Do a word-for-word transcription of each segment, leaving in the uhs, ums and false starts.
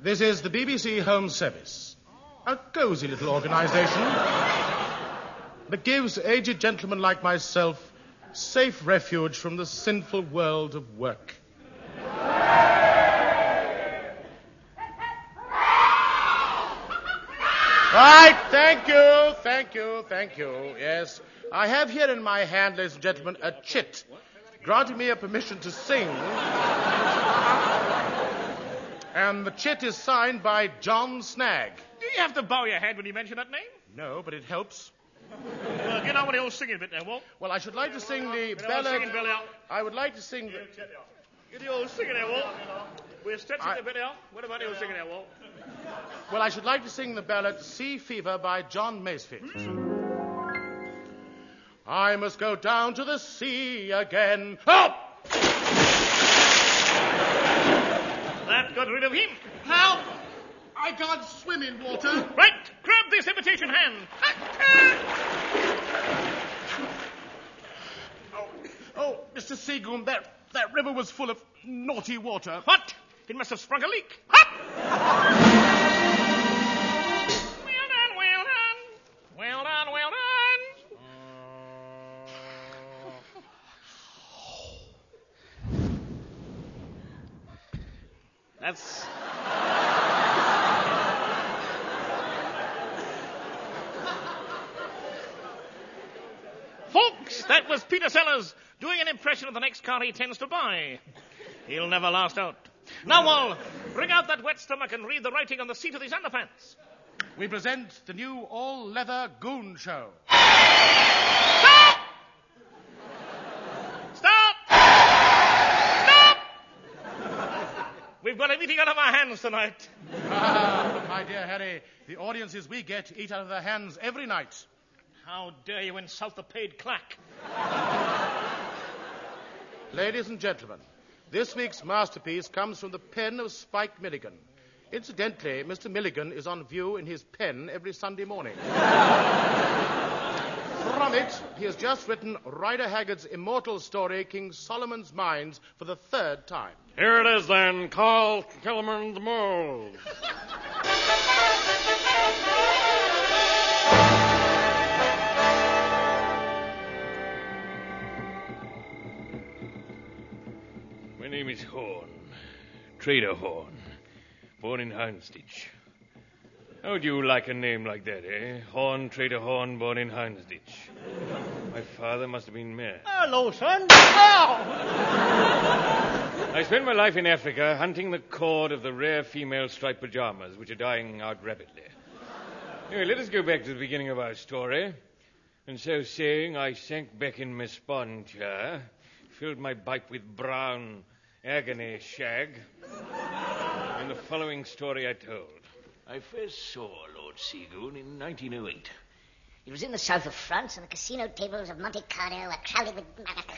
This is the B B C Home Service, a cosy little organisation that gives aged gentlemen like myself safe refuge from the sinful world of work. Right, thank you, thank you, thank you. Yes, I have here in my hand, ladies and gentlemen, a chit granting me a permission to sing. And the chit is signed by John Snag. Do you have to bow your head when you mention that name? No, but it helps. Well, get on with the old singing bit now, Walt. Well, I should like to sing the Get on ballad. singing belly out. I would like to sing the... Get the old singing there, Walt. We're stretching I- the bit out. What about the old singing there, Walt? Well, I should like to sing the ballad Sea Fever by John Masefield. I must go down to the sea again. Help! That got rid of him. Help! I can't swim in water. Right, grab this imitation hand. Oh, oh, Mister Seagoon, that, that river was full of naughty water. What? It must have sprung a leak. Hop! Well done, well done. Well done, well done. That's... Folks, that was Peter Sellers doing an impression of the next car he tends to buy. He'll never last out. Now, Wal, bring out that wet stomach and read the writing on the seat of these underpants. We present the new all-leather goon show. Stop! Stop! Stop! We've got a meeting out of our hands tonight. Ah, my dear Harry, the audiences we get eat out of their hands every night. How dare you insult the paid clack? Ladies and gentlemen, this week's masterpiece comes from the pen of Spike Milligan. Incidentally, Mister Milligan is on view in his pen every Sunday morning. From it, he has just written Rider Haggard's immortal story, King Solomon's Mines, for the third time. Here it is, then. Carl Kellerman the Mole. My name is Horn, Trader Horn, born in Houndsditch. How would you like a name like that, eh? Horn, Trader Horn, born in Houndsditch. My father must have been mayor. Hello, son. Ow! I spent my life in Africa hunting the cord of the rare female striped pajamas, which are dying out rapidly. Anyway, let us go back to the beginning of our story. And so saying, I sank back in my spawn chair, filled my pipe with brown agony shag, and the following story I told. I first saw Lord Seagoon in nineteen oh eight. It was in the south of France, and the casino tables of Monte Carlo were crowded with...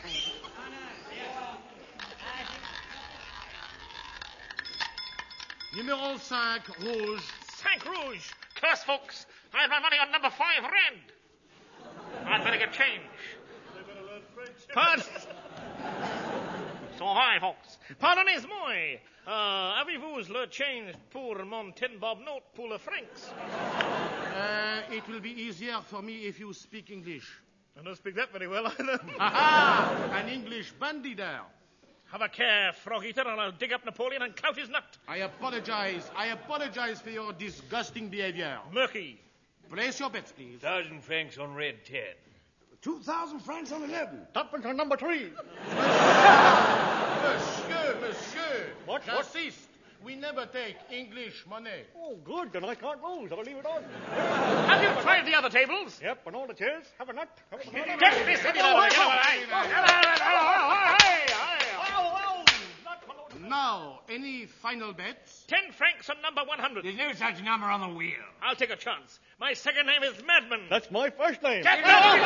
Numéro five, rouge. Cinq rouge. Curse, folks. I had my money on number five red. I'd better get change. Pardon. So hi, folks. Pardonnez-moi. Uh, avez-vous le change pour mon ten bob note pour le francs? Uh, it will be easier for me if you speak English. I don't speak that very well either. Aha! An English bandider. Have a care, frog eater, and I'll dig up Napoleon and clout his nut. I apologize. I apologize for your disgusting behavior. Murky. Place your bets, please. Thousand francs on red ten. Two thousand francs on eleven. Tuppence on number three. Monsieur, monsieur. What, what? J'insiste. We never take English money. Oh, good. Then I can't lose. I'll leave it on. Have you tried the other tables? Yep, and all the chairs. Have a nut. Have a nut. Get this in your way. Now, any final bets? Ten francs on number one hundred. There's no such number on the wheel. I'll take a chance. My second name is Madman. That's my first name. Get out!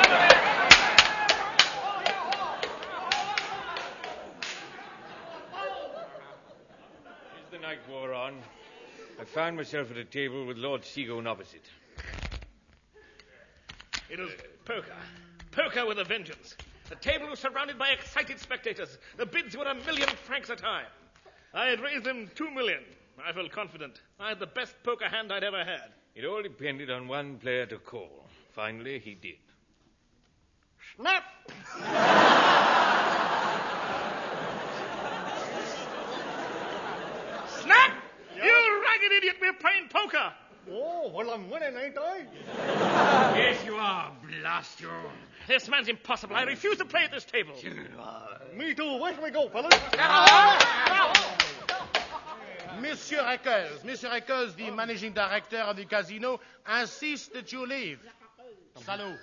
As the night wore on, I found myself at a table with Lord Seagoon opposite. It was poker. Poker with a vengeance. The table was surrounded by excited spectators. The bids were a million francs a time. I had raised them two million. I felt confident. I had the best poker hand I'd ever had. It all depended on one player to call. Finally, he did. Snap! Snap! Yeah. You ragged idiot, we're playing poker. Oh, well, I'm winning, ain't I? Yes, you are, blast you. This man's impossible. I refuse to play at this table. Me too. Where shall we go, fellas? Monsieur Eccles, Monsieur Eccles, the managing director of the casino, insists that you leave. Salut.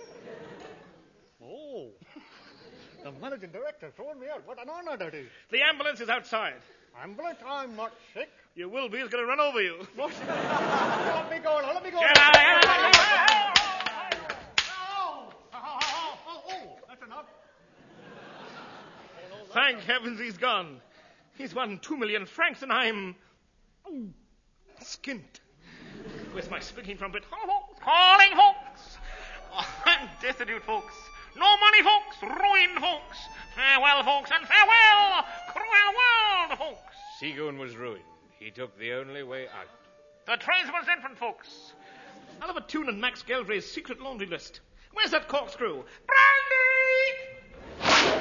Oh, the managing director throwing me out. What an honor that is. The ambulance is outside. Ambulance? I'm not sick. You will be. He's going to run over you. Let me go. Let me go. Get out of here. Oh, oh, oh, that's enough. Thank heavens he's gone. He's won two million francs and I'm oh, skint. Where's my speaking trumpet? Calling, folks. Oh, I'm destitute, folks. No money, folks. Ruined, folks. Farewell, folks, and farewell, cruel world, folks. Seagoon was ruined. He took the only way out. The tradesman's infant, folks. I'll have a tune in Max Gelfrey's secret laundry list. Where's that corkscrew? Brandy!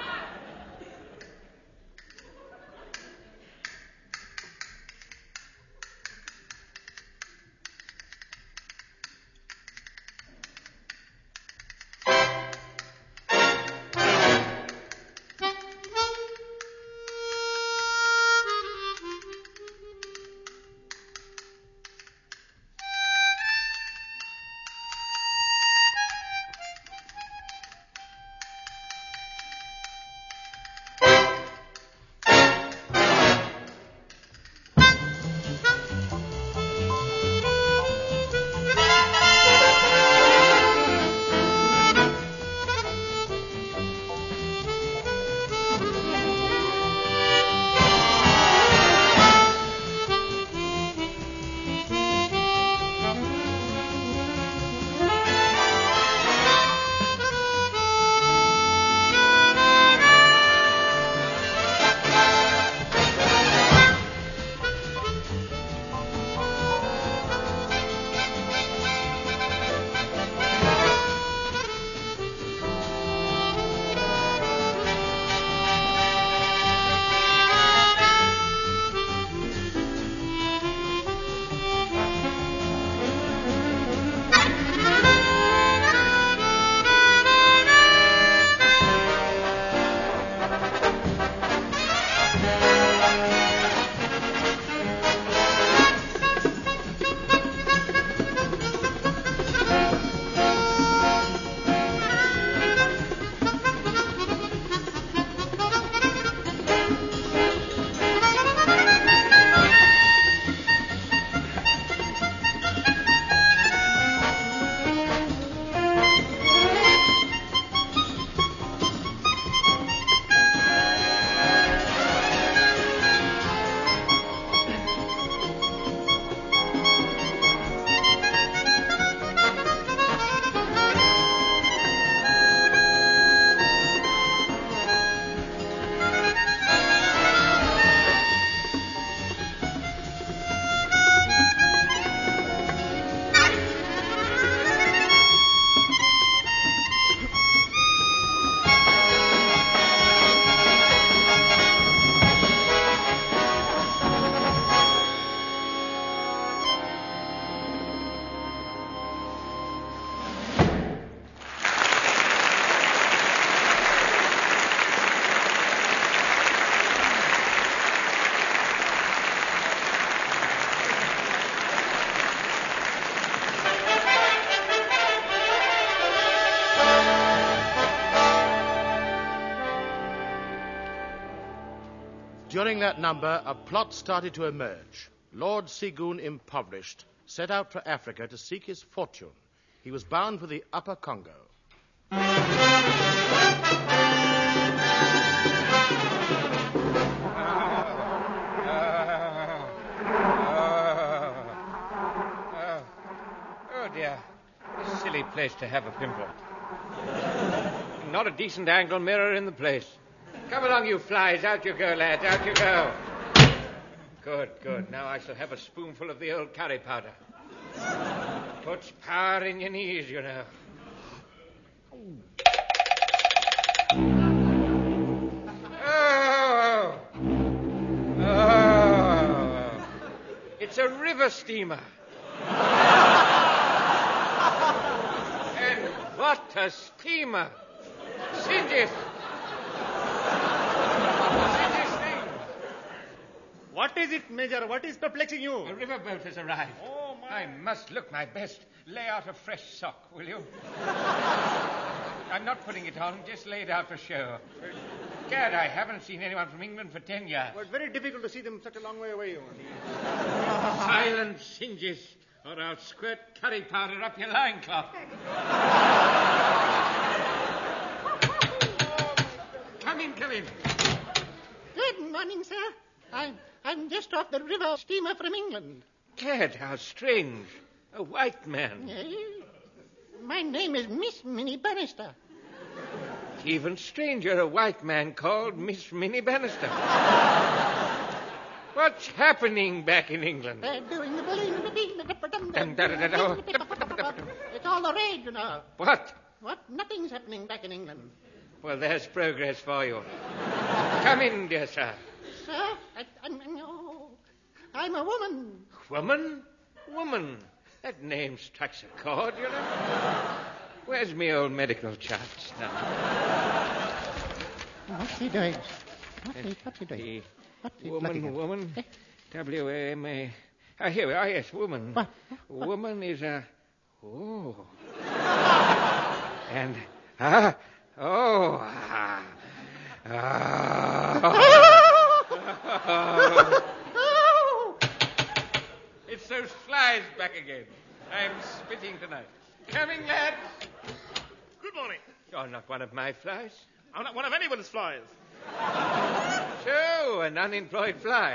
During that number, a plot started to emerge. Lord Seagoon, impoverished, set out for Africa to seek his fortune. He was bound for the Upper Congo. Oh, dear. A silly place to have a pimple. Not a decent angle mirror in the place. Come along, you flies. Out you go, lads. Out you go. Good, good. Now I shall have a spoonful of the old curry powder. Puts power in your knees, you know. Oh! Oh! It's a river steamer. And what a steamer! Singes! What is it, Major? What is perplexing you? A riverboat has arrived. Oh, my. I must look my best. Lay out a fresh sock, will you? I'm not putting it on, just lay it out for show. Gad, I haven't seen anyone from England for ten years. Well, it's very difficult to see them such a long way away. Silent Singes, or I'll squirt curry powder up your loincloth. Come in, come in. Good morning, sir. I'm, I'm just off the river steamer from England. Gad, how strange. A white man. Eh? My name is Miss Minnie Bannister. Even stranger, a white man called Miss Minnie Bannister. What's happening back in England? They're doing the balloon. Dun, dun, dun, dun. It's all the rage, you know. What? What? Nothing's happening back in England. Well, there's progress for you. Come in, dear sir. Sir, I, I'm, no, I'm a woman. Woman? Woman. That name strikes a chord, you know. Where's me old medical charts now? What's he doing? What's he, what's he doing? What's he Woman, woman. W A M A. Ah, here we are, yes, woman. What? What? Woman is a... Oh. And... Ah. Oh. Ah. Ah. Oh. It's those flies back again. I'm spitting tonight. Coming, lads. Good morning. You're not one of my flies. I'm not one of anyone's flies. So, an unemployed fly.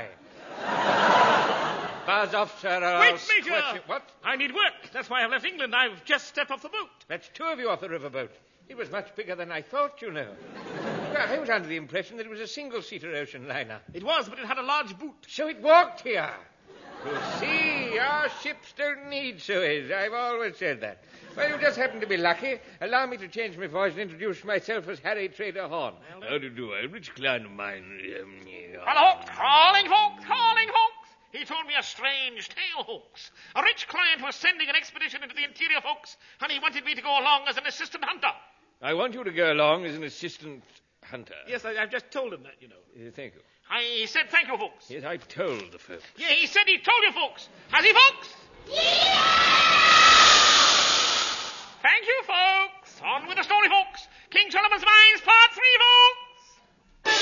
Buzz off, sir, or Wait, I'll squirt Major! you. What? I need work. That's why I've left England. I've just stepped off the boat. That's two of you off the riverboat. It was much bigger than I thought, you know. Well, I was under the impression that it was a single-seater ocean liner. It was, but it had a large boot. So it walked here. You see, our ships don't need Suez. I've always said that. Well, you just happen to be lucky. Allow me to change my voice and introduce myself as Harry Trader Horn. How do you do? A rich client of mine. Um, Hello, Hawks. Calling Hawks. Calling Hawks. He told me a strange tale, Hawks. A rich client was sending an expedition into the interior, Hawks, and he wanted me to go along as an assistant hunter. I want you to go along as an assistant hunter. Yes, I, I've just told him that, you know. Uh, thank you. I said thank you, Hawks. Yes, I've told the folks. Yeah, he said he told you, folks. Has he, folks? Thank you, folks. On with the story, folks. King Solomon's Mines, part three, folks.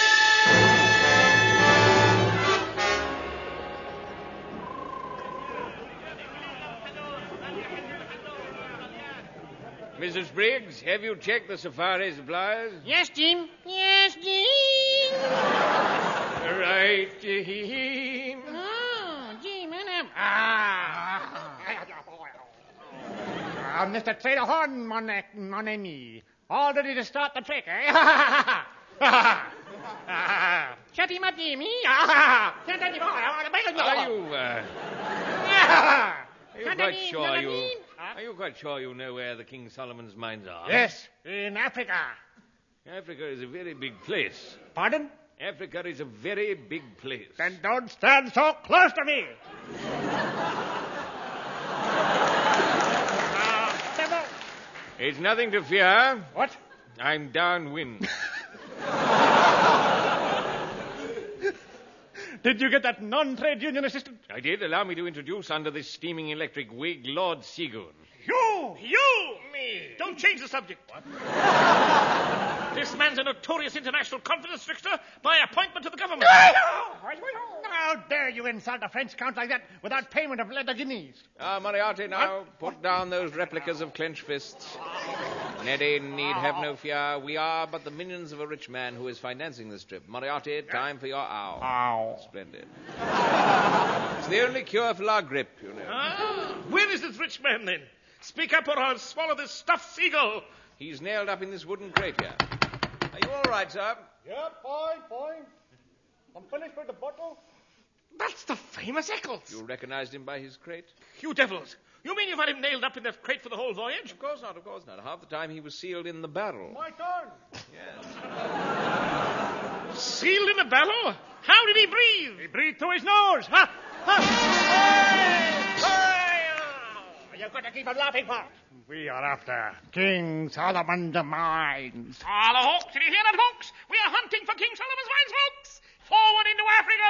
Missus Briggs, have you checked the safari supplies? Yes, Jim. Yes, Jim. Right, Jim. Oh, Jim, and Ah! Ah, Mister Trader Horn, mon, mon ami. All ready to start the trick, eh? shut him up, Jimmy. Are you, uh... Are you quite sure you... Are you quite sure you know where the King Solomon's mines are? Yes, in Africa. Africa is a very big place. Pardon? Africa is a very big place. Then don't stand so close to me. uh, never. It's nothing to fear. What? I'm downwind. Did you get that non-trade union assistant? I did. Allow me to introduce under this steaming electric wig Lord Seagoon. You! You! Me! Don't change the subject. What? This man's a notorious international confidence trickster by appointment to the government. How dare you insult a French count like that without payment of leather guineas? Ah, Moriarty, now put down those replicas of clenched fists. Neddy need have no fear. We are but the minions of a rich man who is financing this trip. Moriarty, time for your owl. Ow. Splendid. It's the only cure for our grip, you know. Ah, where is this rich man, then? Speak up or I'll swallow this stuffed seagull. He's nailed up in this wooden crate here. Are you all right, sir? Yeah, fine, fine. I'm finished with the bottle. That's the famous Eccles. You recognized him by his crate? You devils. You mean you've had him nailed up in the crate for the whole voyage? Of course not, of course not. Half the time he was sealed in the barrel. My turn. Yes. Sealed in a barrel? How did he breathe? He breathed through his nose. Ha! Ha! Hey! Hey! You've got to keep him laughing, Pop. We are after King Solomon's mines. Ah, the Hawks. Did you hear that, Hawks? We are hunting for King Solomon's mines, Hawks. Forward into Africa,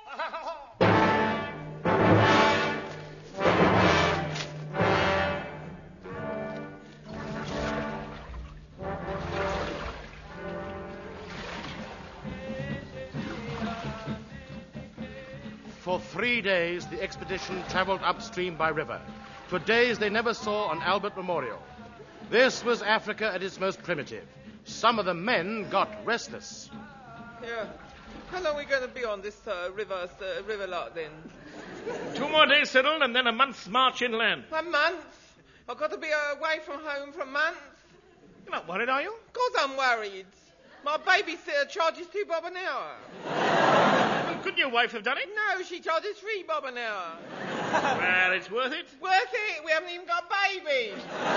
For three days, the expedition traveled upstream by river. For days, they never saw an Albert Memorial. This was Africa at its most primitive. Some of the men got restless. Yeah. How long are we going to be on this uh, river, uh, river lot then? Two more days, Cyril, and then a month's march inland. A month? I've got to be away from home for a month? You're not worried, are you? Of course I'm worried. My babysitter charges two bob an hour. Well, couldn't your wife have done it? No, she charges three bob an hour. Well, it's worth it. Worth it? We haven't even got babies.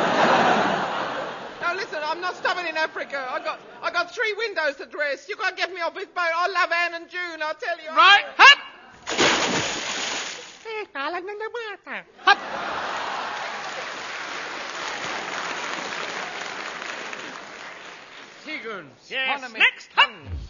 Now listen, I'm not stopping in Africa. I got I got three windows to dress. You can't get me off this boat. I love Anne and June, I'll tell you. Right, hop! Eh, kalan ng bata. Hop! Seagoon, Yes, spon me next, hop!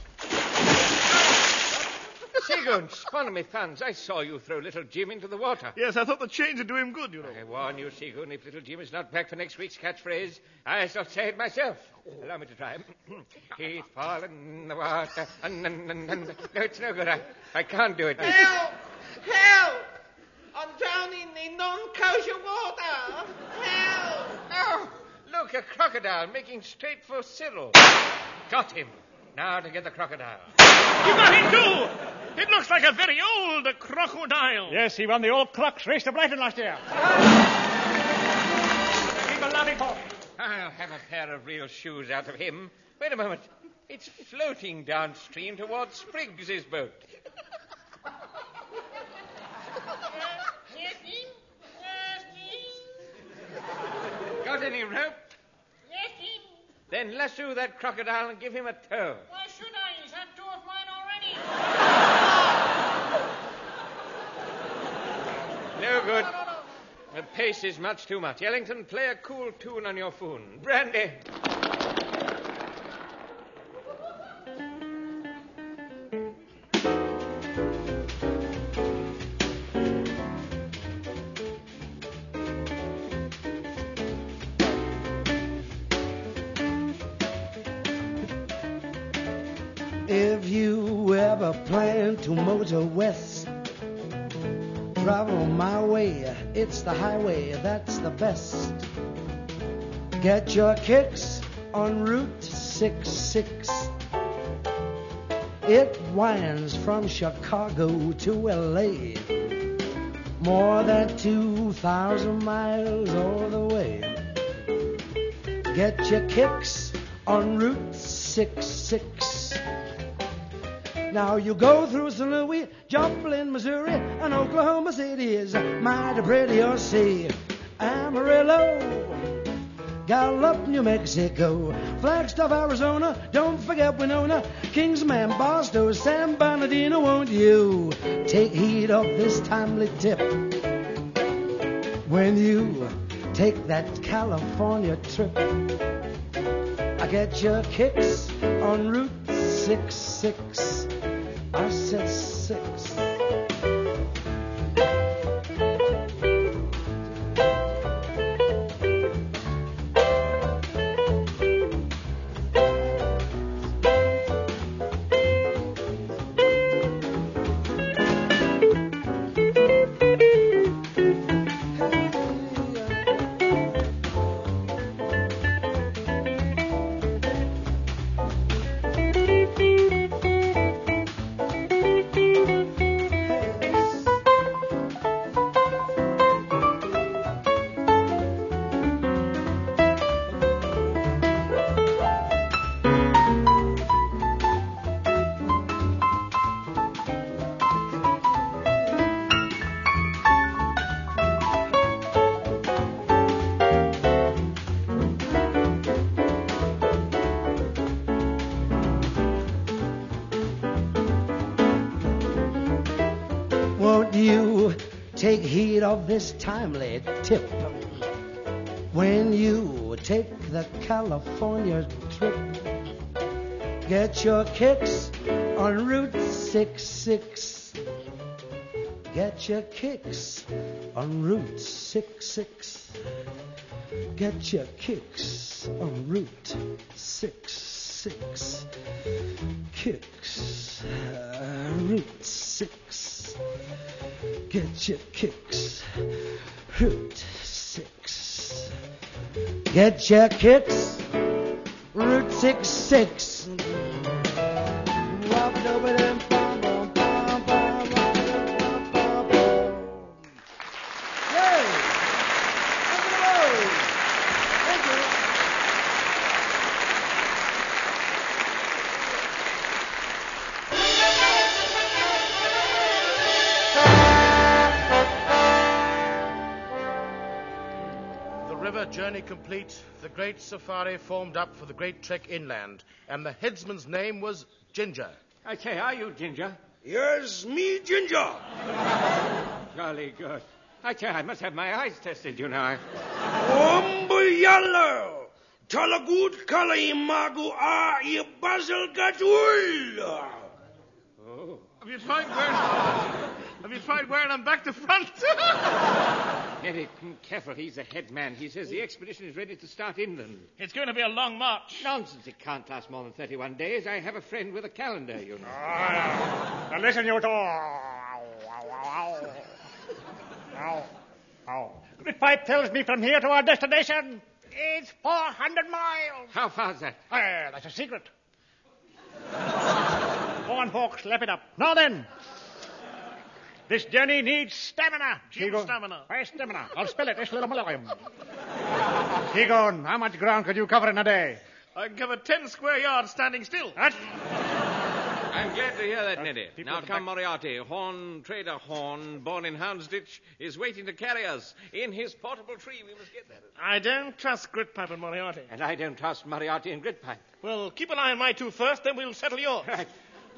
Seagoon, spon me thuns. I saw you throw little Jim into the water. Yes, I thought the change would do him good, you know. I warn you, Seagoon, if little Jim is not back for next week's catchphrase, I shall say it myself. Allow me to try. He's fallen in the water. No, it's no good. I, I can't do it. Help! Help! I'm drowning in non-kosher water. Help! Oh, look, a crocodile making straight for Cyril. Got him. Now to get the crocodile. You got him, too! It looks like a very old crocodile. Yes, he won the old Crux race to Brighton last year. Keep him laughing, Pop. I'll have a pair of real shoes out of him. Wait a moment. It's floating downstream towards Spriggs's boat. Got any rope? Yes, Jim. Then lasso that crocodile and give him a tow. Why should I? He's had two of mine already. No good. The pace is much too much. Ellington, play a cool tune on your phone. Brandy. If you ever plan to motor west, travel my way, it's the highway that's the best. Get your kicks on Route sixty-six. It winds from Chicago to L A, more than two thousand miles all the way. Get your kicks on Route sixty-six. Now you go through Saint Louis, Joplin, Missouri, and Oklahoma City is mighty pretty, you'll see. Amarillo, Gallup, New Mexico, Flagstaff, Arizona, don't forget Winona, Kingsman, Barstow, San Bernardino, won't you take heed of this timely tip? When you take that California trip, I get your kicks on Route sixty-six. I said six. take heed of this timely tip. When you take the California trip, get your kicks on Route sixty-six. Get your kicks on Route sixty-six. Get your kicks on Route sixty-six. Kicks, uh, Route six. Get your kicks, Route six. Get your kicks, Route sixty-six. Journey complete, the great safari formed up for the great trek inland, and the headsman's name was Ginger. I say, are you Ginger? Yes, me, Ginger. Jolly good. I say, I must have my eyes tested, you know. Ombuyala, Talagut Kala Imagu A Basil Gatul. Oh. Have you tried wearing Have you tried wearing them back to front? Very careful, he's the head man. He says the expedition is ready to start inland. It's going to be a long march. Nonsense, it can't last more than thirty-one days. I have a friend with a calendar, you know. Ah, now listen, you two. Ow, ow, ow, ow. Ow, ow. Grit pipe tells me from here to our destination is four hundred miles. How far is that? Ah, that's a secret. Go on, folks, lap it up. Now then, this journey needs stamina. Jim Seagoon. Stamina. Why stamina? I'll spell it. It's little Malawian. Seagoon, how much ground could you cover in a day? I can cover ten square yards standing still. What? I'm glad to hear that, Uh, Neddy. people Now at the come back- Moriarty. Horn, Trader Horn, born in Houndsditch, is waiting to carry us. In his portable tree, we must get that. I don't trust Gritpipe and Moriarty. And I don't trust Moriarty and Gritpipe. Well, keep an eye on my two first, then we'll settle yours. Right.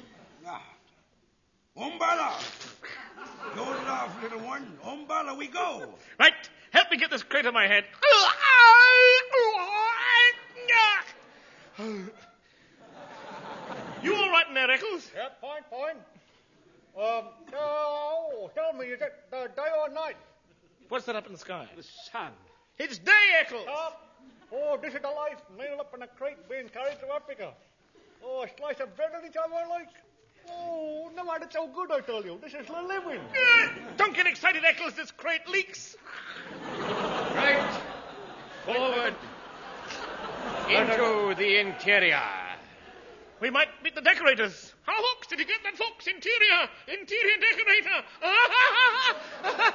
Umbala. Don't laugh, little one. Umbala, we go. Right, help me get this crate on my head. You all right in there, Eccles? Yeah, fine, fine. Um, oh, tell me, is it uh, day or night? What's that up in the sky? The sun. It's day, Eccles. Up. Oh, this is the life. Nailed up in a crate being carried to Africa. Oh, a slice of bread on each other like. Oh, no matter so good, I tell you. This is the living. Uh, don't get excited, Eccles. This crate leaks. Right. Forward. Into the interior. We might meet the decorators. How, Hawks, did you get that, folks? Interior. Interior decorator.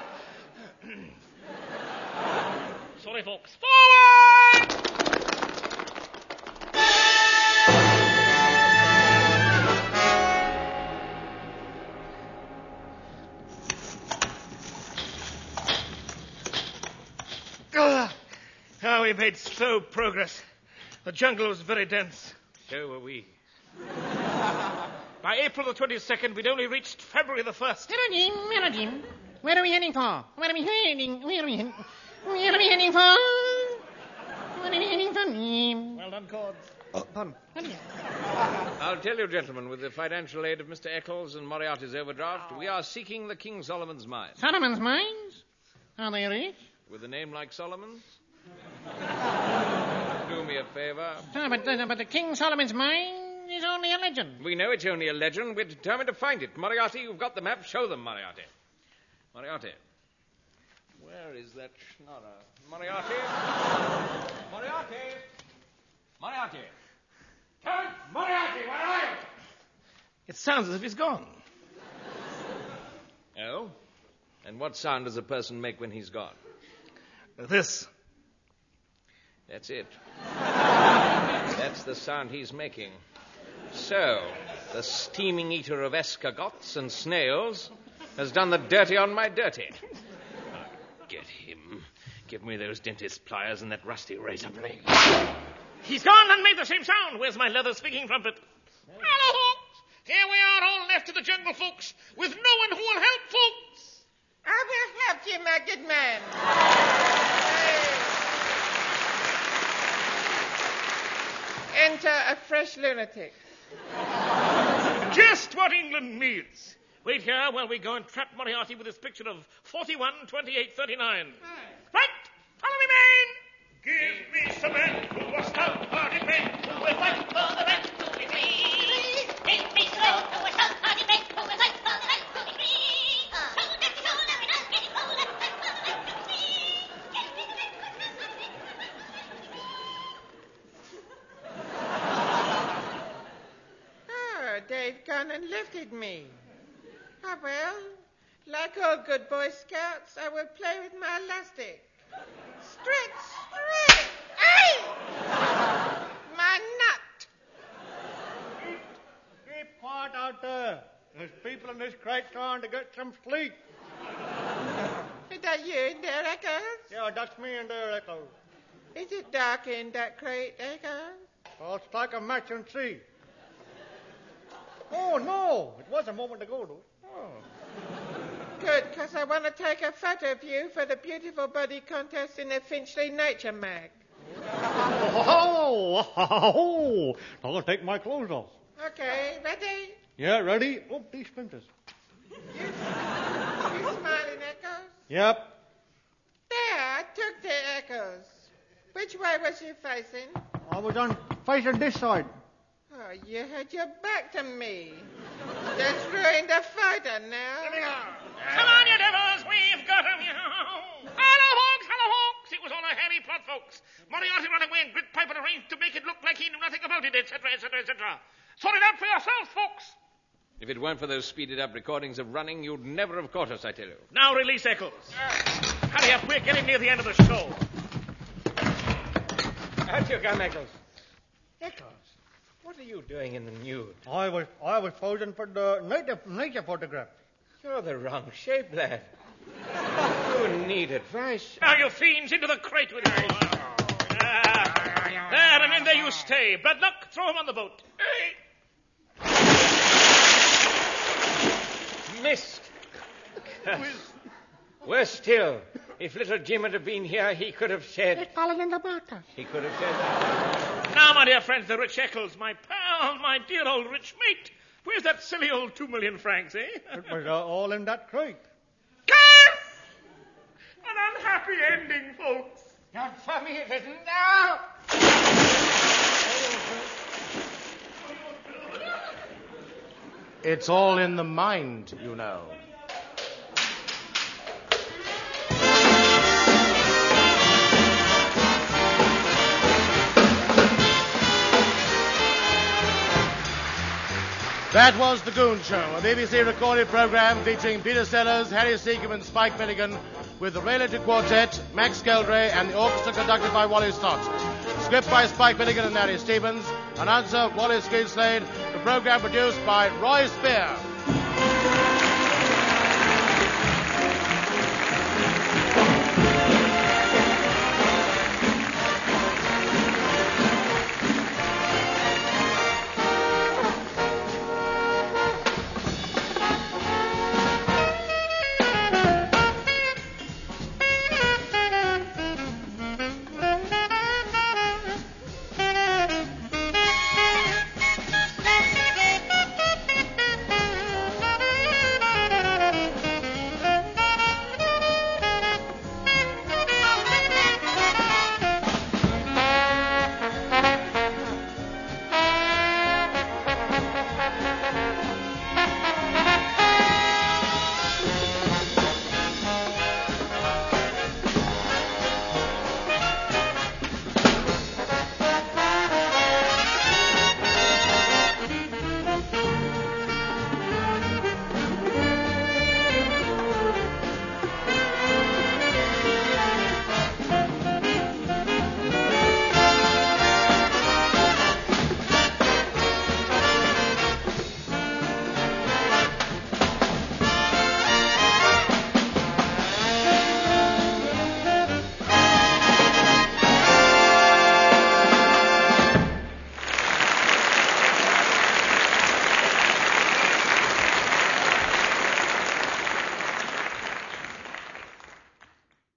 Sorry, folks. Forward! Ah, oh, we made slow progress. The jungle was very dense. So were we. By April the twenty-second, we'd only reached February the first. Melody, Melody. Where are we heading for? Where are we heading? Where are we heading? Where are we heading for? Where are we heading for? Well done, Cords. Oh, pardon. I'll tell you, gentlemen, with the financial aid of Mister Eccles and Moriarty's overdraft, we are seeking the King Solomon's mine. Solomon's mines? Are they rich? With a name like Solomon's? Do me a favor. Oh, but, uh, but the King Solomon's mine is only a legend. We know it's only a legend. We're determined to find it. Moriarty, you've got the map. Show them, Moriarty. Moriarty. Where is that schnorrer? Moriarty? Moriarty? Moriarty? Count Moriarty, where are you? It sounds as if he's gone. Oh? And what sound does a person make when he's gone? This. That's it. That's the sound he's making. So, the steaming eater of escargots and snails has done the dirty on my dirty. Get him. Give me those dentist pliers and that rusty razor blade. He's gone and made the same sound. Where's my leather speaking trumpet? Hello, Hawks. Here we are, all left to the jungle, folks, with no one who will help, folks. I will maggot man. Enter a fresh lunatic. Just what England needs. Wait here while we go and trap Moriarty with his picture of forty-one, twenty-eight, thirty-nine. Right! Follow me, men! Give me some men who are stout-hearted men who will fight for the right to be free. Give me some men who are stout-hearted men who will fight for the right to be free. Roll that roll every night, get it roll that roll that to be free. Get me the right Oh, they've gone and lifted me. Ah, well, like all good Boy Scouts, I will play with my elastic. Stretch, stretch! Hey! My nut! Keep quiet out there. There's people in this crate trying to get some sleep. Is that you in there, Echoes? Yeah, that's me in there, Echo. Is it dark in that crate, Echoes? I'll strike a match and see. Oh, no. It was a moment ago, though. Oh. Good, because I want to take a photo of you for the beautiful body contest in the Finchley Nature Mag. Oh, oh, oh. I'll take my clothes off. Okay, ready? Yeah, ready? Oh, these splinters. You, you smiling, Echoes? Yep. There, I took the Echoes. Which way was you facing? I was on facing this side. Oh, you had your back to me. That's ruined the photo now. Come on, you devils, we've got 'em, you know. Hello, Hawks, hello, Hawks. It was all a hairy plot, folks. Moriarty ran away and Gridpiper arranged to make it look like he knew nothing about it, et cetera, et cetera, et cetera. Sort it out for yourselves, folks. If it weren't for those speeded-up recordings of running, you'd never have caught us, I tell you. Now release Eccles. Hurry up, we're getting near the end of the show. Out you come, Eccles. Eccles, what are you doing in the nude? I was I was posing for the nature, nature photograph. You're the wrong shape, lad. You need advice. Now, you fiends, into the crate with you. Ah, there, and in there you stay. Bloodluck, throw him on the boat. Missed. Worse still, if little Jim had been here, he could have said... It's falling in the water. He could have said that. Now, my dear friends, the rich Eccles, my pal, my dear old rich mate. Where's that silly old two million francs, eh? It was uh, all in that crate. Curse! An unhappy ending, folks. Not for me, it isn't now. It's all in the mind, you know. That was The Goon Show, a B B C recorded program featuring Peter Sellers, Harry Seacombe and Spike Milligan, with the Ray-Electric Quartet, Max Geldray, and the orchestra conducted by Wally Stott. Script by Spike Milligan and Larry Stevens. Announcer Wally Screenslade. The program produced by Roy Spear.